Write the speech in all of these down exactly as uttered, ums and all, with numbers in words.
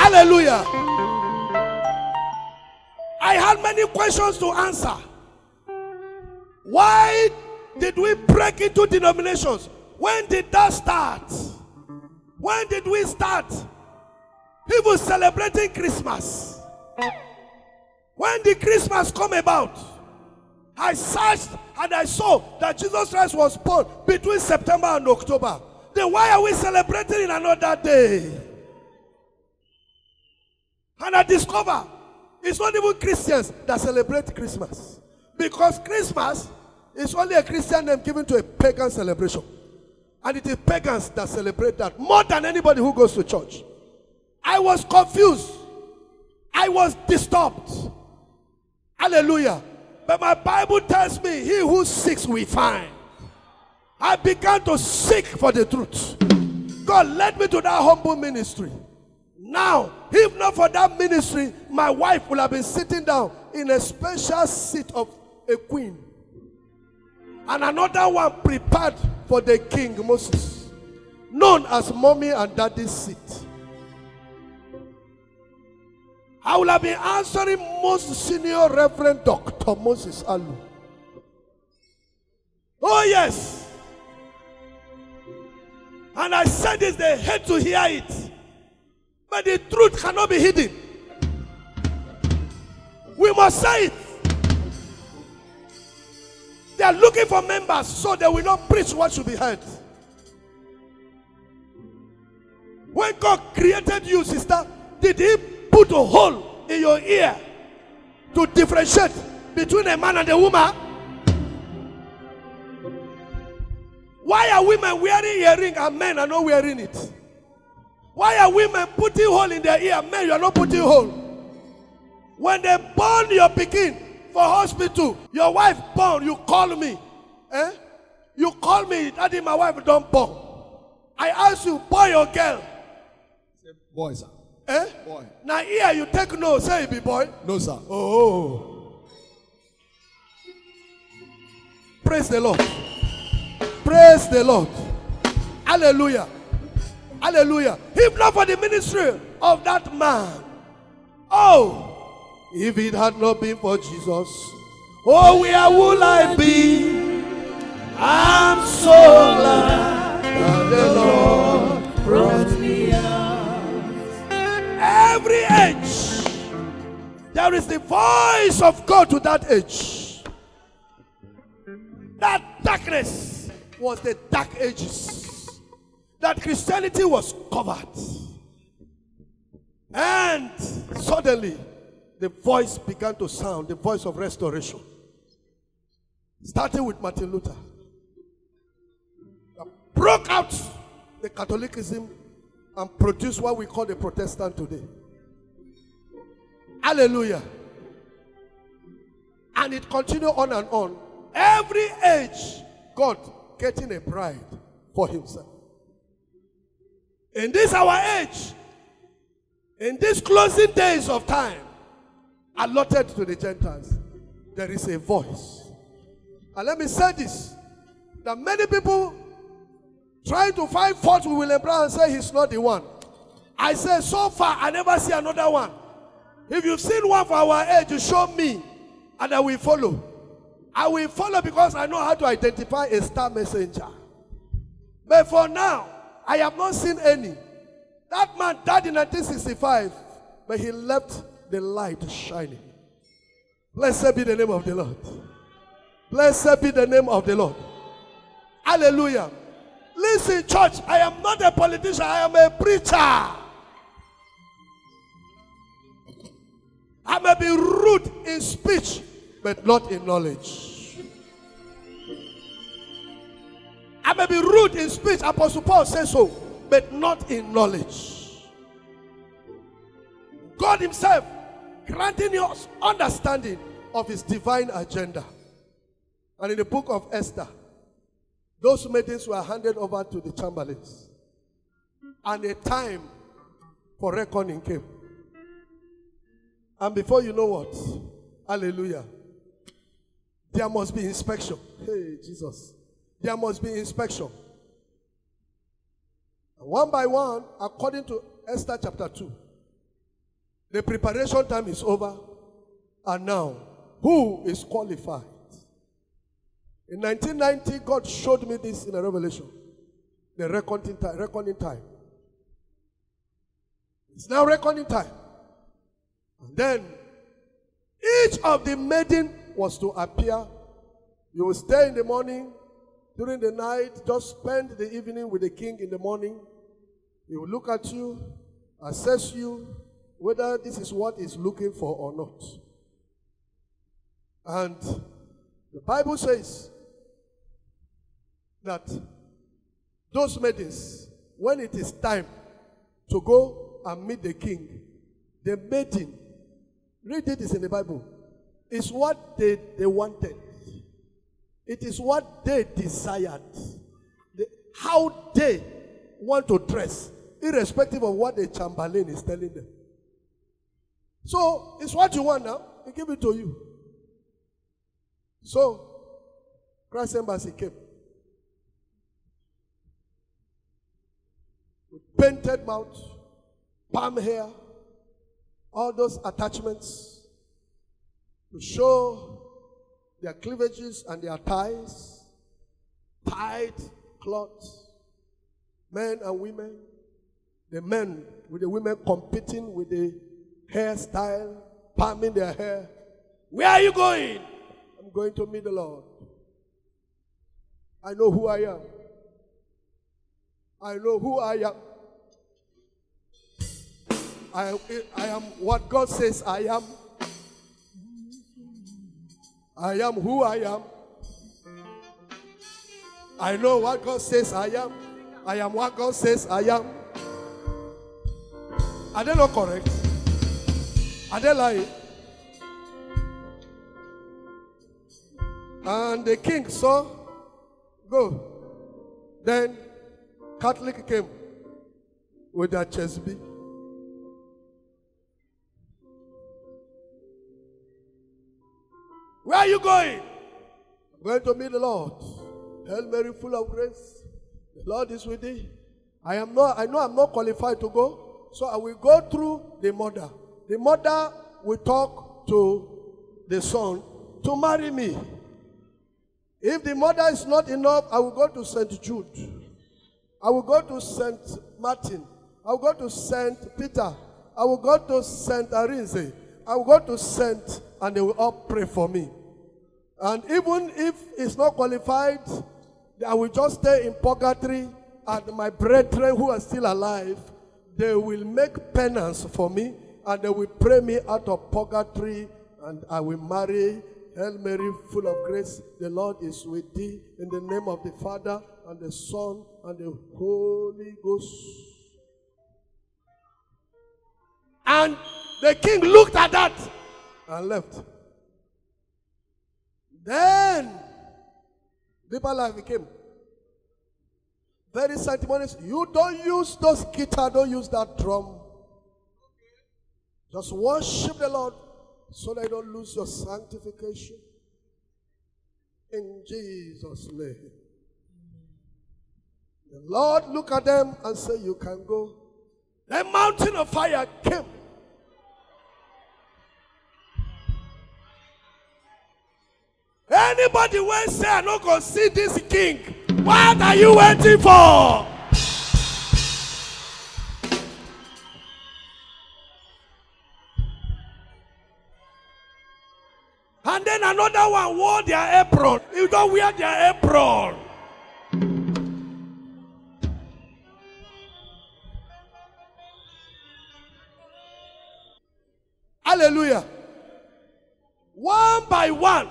Hallelujah. I had many questions to answer. Why did we break into denominations? When did that start? When did we start even celebrating Christmas? When did Christmas come about? I searched and I saw that Jesus Christ was born between September and October. Then why are we celebrating in another day? And I discover it's not even Christians that celebrate Christmas. Because Christmas is only a Christian name given to a pagan celebration. And it is pagans that celebrate that more than anybody who goes to church. I was confused. I was disturbed. Hallelujah. But my Bible tells me, he who seeks will find. I began to seek for the truth. God led me to that humble ministry. Now, if not for that ministry, my wife would have been sitting down in a special seat of a queen. And another one prepared for the king, Moses, known as mommy and daddy's seat. I will have been answering most senior Reverend Doctor Moses Alu. Oh yes. And I said this, they hate to hear it. But the truth cannot be hidden. We must say it. They are looking for members so they will not preach what should be heard. When God created you, sister, did he put a hole in your ear to differentiate between a man and a woman? Why are women wearing earring and men are not wearing it? Why are women putting hole in their ear, men you are not putting hole? When they born your pikin for hospital, your wife born, you call me. Eh? You call me, daddy, my wife don't born. I ask you, boy or girl? Say boy, sir. Eh? Boy. Now here you take no, say it be boy. No, sir. Oh. Praise the Lord. Praise the Lord. Hallelujah. Hallelujah. If not for the ministry of that man. Oh, if it had not been for Jesus, oh, where would I be? I'm so glad that the Lord brought me out. Every age, there is the voice of God to that age. That darkness was the dark ages. That Christianity was covered. And suddenly, the voice began to sound, the voice of restoration. Starting with Martin Luther. That broke out the Catholicism and produced what we call the Protestant today. Hallelujah. And it continued on and on. Every age, God getting a bride for himself. In this our age, in these closing days of time, allotted to the Gentiles, there is a voice. And let me say this, that many people trying to find fault with William Brown and say he's not the one. I say, so far, I never see another one. If you've seen one for our age, you show me, and I will follow. I will follow because I know how to identify a star messenger. But for now, I have not seen any. That man died in nineteen sixty-five, but he left the light shining. Blessed be the name of the Lord. Blessed be the name of the Lord. Hallelujah. Listen, church, I am not a politician, I am a preacher. I may be rude in speech, but not in knowledge. I may be rude in speech, Apostle Paul says so, but not in knowledge. God himself granting us understanding of his divine agenda. And in the book of Esther, those maidens were handed over to the chamberlains. And a time for reckoning came. And before you know what, hallelujah, there must be inspection. Hey, Jesus. There must be inspection. And one by one, according to Esther chapter two, The preparation time is over. And now, who is qualified? In nineteen ninety, God showed me this in a revelation. The reckoning time. Reckoning time. It's now reckoning time. And then, each of the maiden was to appear. You will stay in the morning, during the night, just spend the evening with the king in the morning. He will look at you, assess you, whether this is what he's looking for or not. And the Bible says that those maidens, when it is time to go and meet the king, the maiden, read it, is in the Bible, is what they, they wanted. It is what they desired. The, how they want to dress, irrespective of what the Chamberlain is telling them. So, it's what you want now. They give it to you. So, Christ Embassy came. With painted mouth, palm hair, all those attachments to show their cleavages and their thighs, tied cloths, men and women, the men with the women competing with the hairstyle, palming their hair. Where are you going? I'm going to meet the Lord. I know who I am. I know who I am. I, I am what God says I am. I am who I am. I know what God says I am. I am what God says I am. Are they not correct? Are they lying? And the king saw, go. Then Catholic came with their chesby. Where are you going? I'm going to meet the Lord. Hail Mary, full of grace. The Lord is with thee. I am not, I know I'm not qualified to go, so I will go through the mother. The mother will talk to the son to marry me. If the mother is not enough, I will go to Saint Jude. I will go to Saint Martin. I will go to Saint Peter. I will go to Saint Arinze. I will go to Saint, and they will all pray for me. And even if it's not qualified, I will just stay in purgatory, and my brethren who are still alive, they will make penance for me, and they will pray me out of purgatory, and I will marry. Hail Mary, full of grace, the Lord is with thee. In the name of the Father, and the Son, and the Holy Ghost. And the king looked at that and left. Then, Deeper Life came. Very sanctimonious. You don't use those guitar, don't use that drum. Just worship the Lord so that you don't lose your sanctification. In Jesus' name. The Lord looked at them and said, you can go. The mountain of fire came. Anybody will say, I'm not going to see this king. What are you waiting for? And then another one wore their apron. You don't wear their apron. Hallelujah. One by one.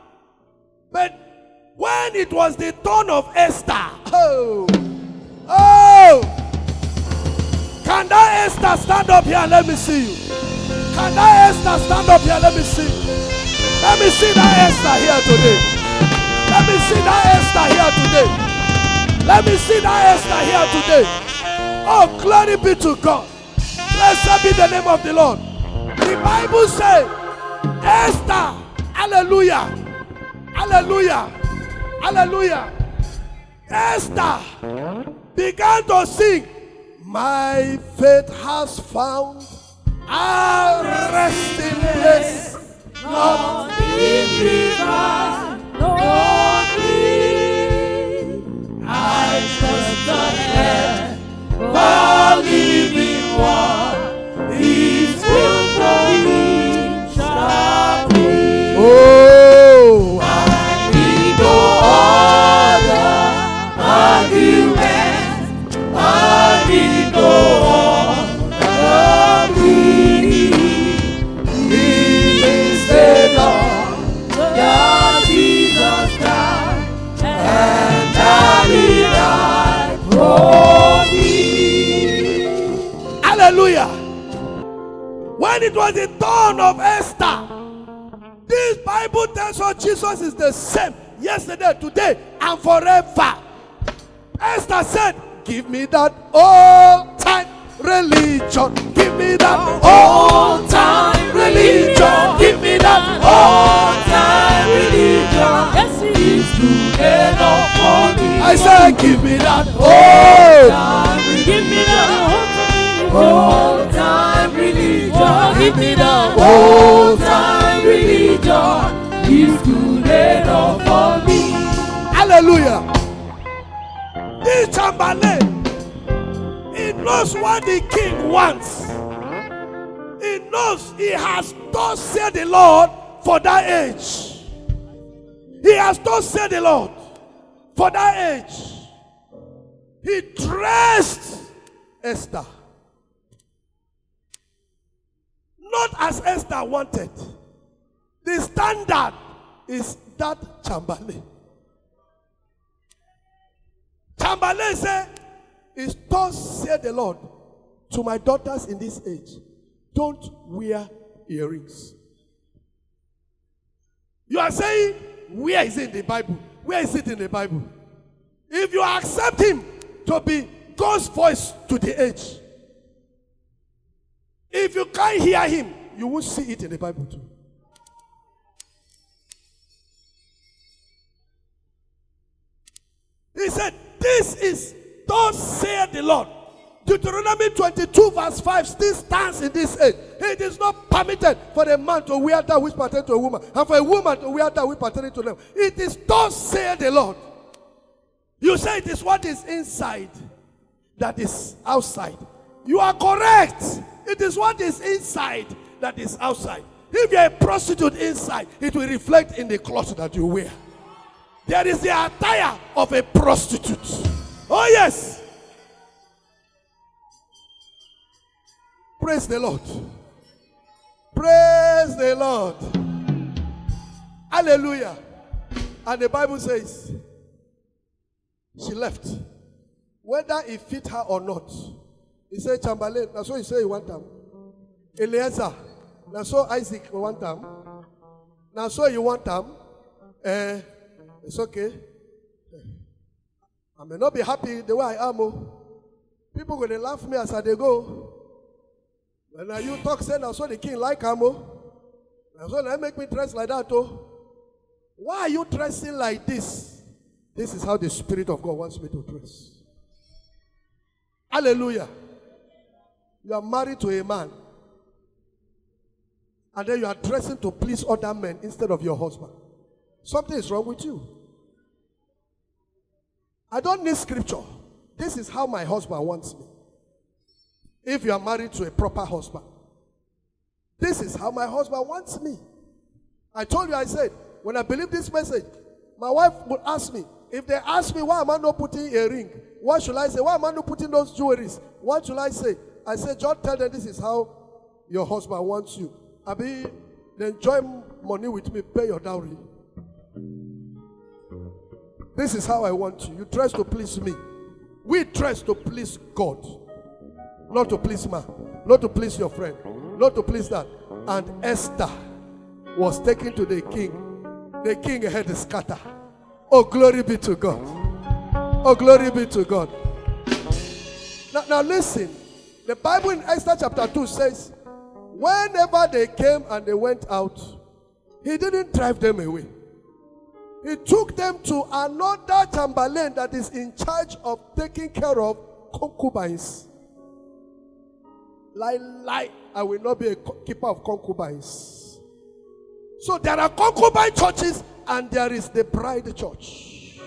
But when it was the turn of Esther, oh, oh, can that Esther stand up here and let me see you? Can that Esther stand up here and let me see you? Let me see that Esther here today. Let me see that Esther here today. Let me see that Esther here today. Oh, glory be to God. Blessed be the name of the Lord. The Bible says, Esther, hallelujah, hallelujah, hallelujah. Esther began to sing, my faith has found I'll rest in place, not in river, not in. I trust the ever living one. His will for me shall be. Oh, I need no other argument. I need no Hallelujah. When it was the dawn of Esther, this Bible tells us Jesus is the same yesterday, today, and forever. Esther said, give me that old time religion. Give me that old time religion. Give me that old time religion. Yes, he is good enough for me. I said, give me that old time. Give me that old time religion. Give me that old time religion. He's good enough for me. Hallelujah. This Chamberlain, he knows what the king wants. He knows he has thus said the Lord for that age. He has thus said the Lord for that age. He dressed Esther. Not as Esther wanted. The standard is that Chamberlain. Chamberlain said, "It's thus said the Lord to my daughters in this age, don't wear earrings." You are saying, where is it in the Bible? Where is it in the Bible? If you accept him to be God's voice to the age, if you can't hear him, you will see it in the Bible too. He said, this is thus saith the Lord. Deuteronomy twenty-two verse five still stands in this age. It is not permitted for a man to wear that which pertains to a woman, and for a woman to wear that which pertains to them. It is thus saith the Lord. You say it is what is inside that is outside. You are correct. It is what is inside that is outside. If you are a prostitute inside, it will reflect in the clothes that you wear. There is the attire of a prostitute. Oh yes. Praise the Lord. Praise the Lord. Hallelujah. And the Bible says, she left. Whether it fit her or not. He said, Chamberlain, that's what he said one time. Eliezer, that's what Isaac one time. That's what you want time. Eh, it's okay. I may not be happy the way I am. Oh. People going to laugh me as I they go. When now you talk, say, that's what the king like him. That's what they make me dress like that. Oh. Why are you dressing like this? This is how the Spirit of God wants me to dress. Hallelujah. You are married to a man. And then you are dressing to please other men instead of your husband. Something is wrong with you. I don't need scripture. This is how my husband wants me. If you are married to a proper husband. This is how my husband wants me. I told you, I said, when I believe this message, my wife would ask me, if they ask me why am I not putting a ring, what should I say? Why am I not putting those jewelries? What should I say? I said, just tell them this is how your husband wants you. Abi, then join money with me, pay your dowry. This is how I want you. You dress to please me. We dress to please God. Not to please man. Not to please your friend. Not to please that. And Esther was taken to the king. The king had a scatter. Oh, glory be to God. Oh, glory be to God. Now, now listen. The Bible in Esther chapter two says, whenever they came and they went out, he didn't drive them away. He took them to another Chamberlain that is in charge of taking care of concubines. Like, like, I will not be a keeper of concubines. So there are concubine churches and there is the bride church.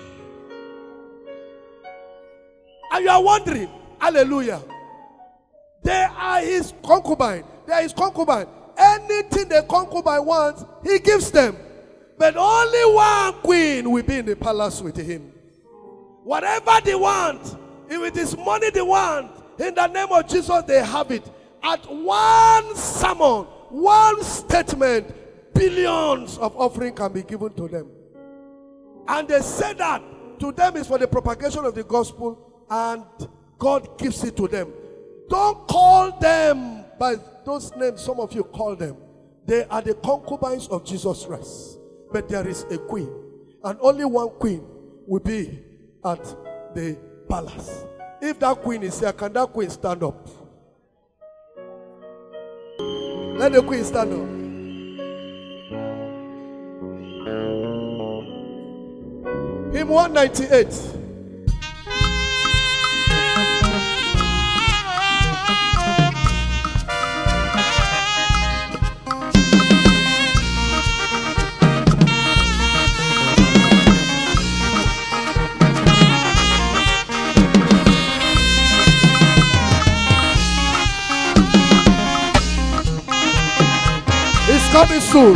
And you are wondering, hallelujah, they are his concubine. They are his concubine. Anything the concubine wants, he gives them. But only one queen will be in the palace with him. Whatever they want, if it is money they want, in the name of Jesus, they have it. At one sermon, one statement, billions of offering can be given to them. And they say that to them is for the propagation of the gospel, and God gives it to them. Don't call them by those names some of you call them. They are the concubines of Jesus Christ. But there is a queen, and only one queen will be at the palace. If that queen is here, can that queen stand up? Let the queen stand up. Hymn one ninety-eight. It's coming soon.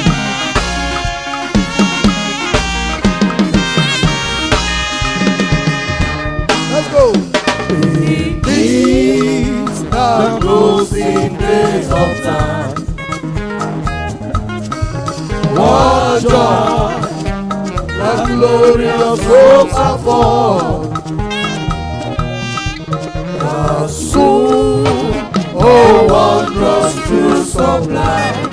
Let's go. In these the closing days of time, what joy, the glorious hopes are born. The soul, oh wondrous truths of life,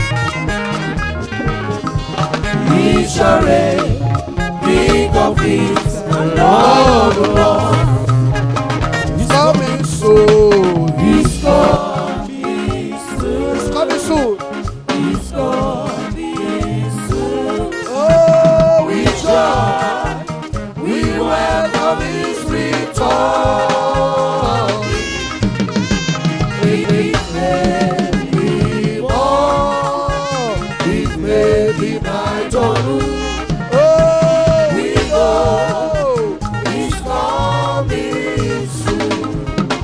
he shall reign, King of kings and Lord of lords. It's coming soon. He's coming soon. It's coming soon. He's coming soon. Oh, we With joy, we welcome his return. It may be morn, it may be night or noon. Oh, We know he's coming soon.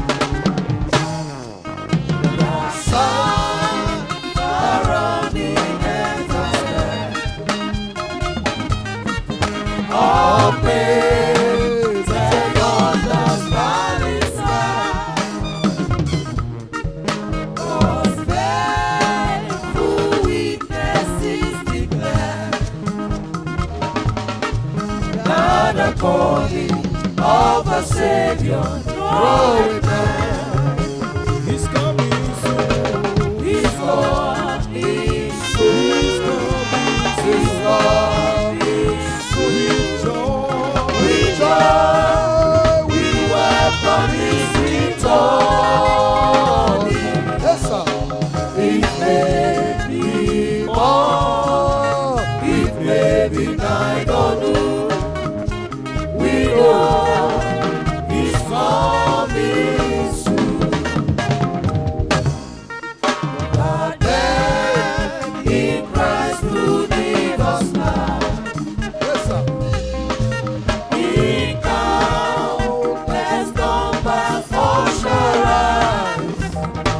The sun surrounding us, all praise and on the smiling sky. Cause faithful witnesses declare that the calling of a Savior drawing nigh. He's coming soon. He's coming soon. He's coming soon. Joy. We joy, we welcome his return. yes, sir. It may be morn, it may be night or noon. We know he's coming soon. The dead in Christ to lead us now. Yes, sir. In countless numbers all shall rise.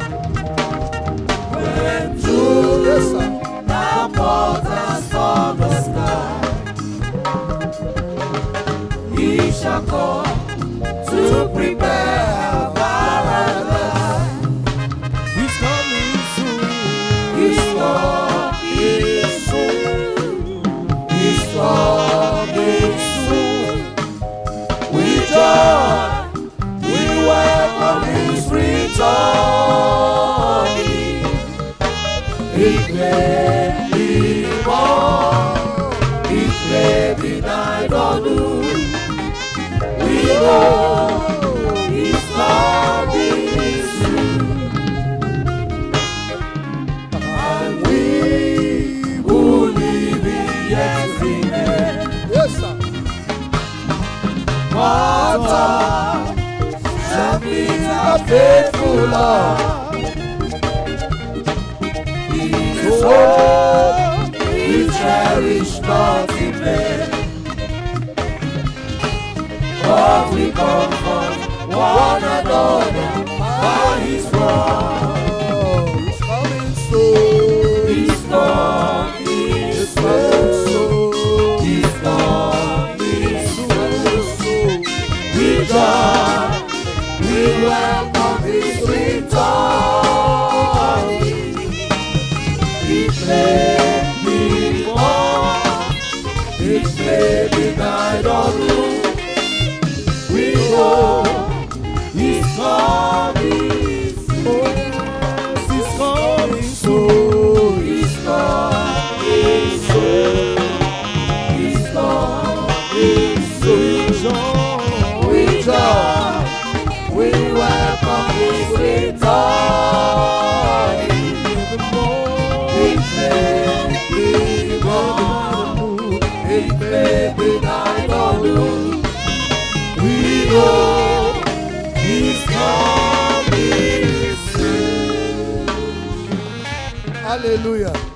When truth Yes, sir. the portals from the sky, he shall come to prepare paradise. He's coming soon. He's coming soon. He's coming soon. We joy, we welcome his return. It may be morn, it may be night or noon. We know he's coming soon. And we who live in yet remain, Yes, sir. water shall meet a faithful Lord. his hope, we cherish not in vain. But we comfort one another by his word. He's coming soon. He's coming He's soon. coming soon. He's coming soon. Soon. We joy, we welcome his return. It may be born, it may be night or noon. We know he's coming soon. He's coming Soon. He's coming soon. He's coming soon. soon. We joy, we welcome his return. It may be morn, it may be night or noon. We know he's coming soon. Hallelujah.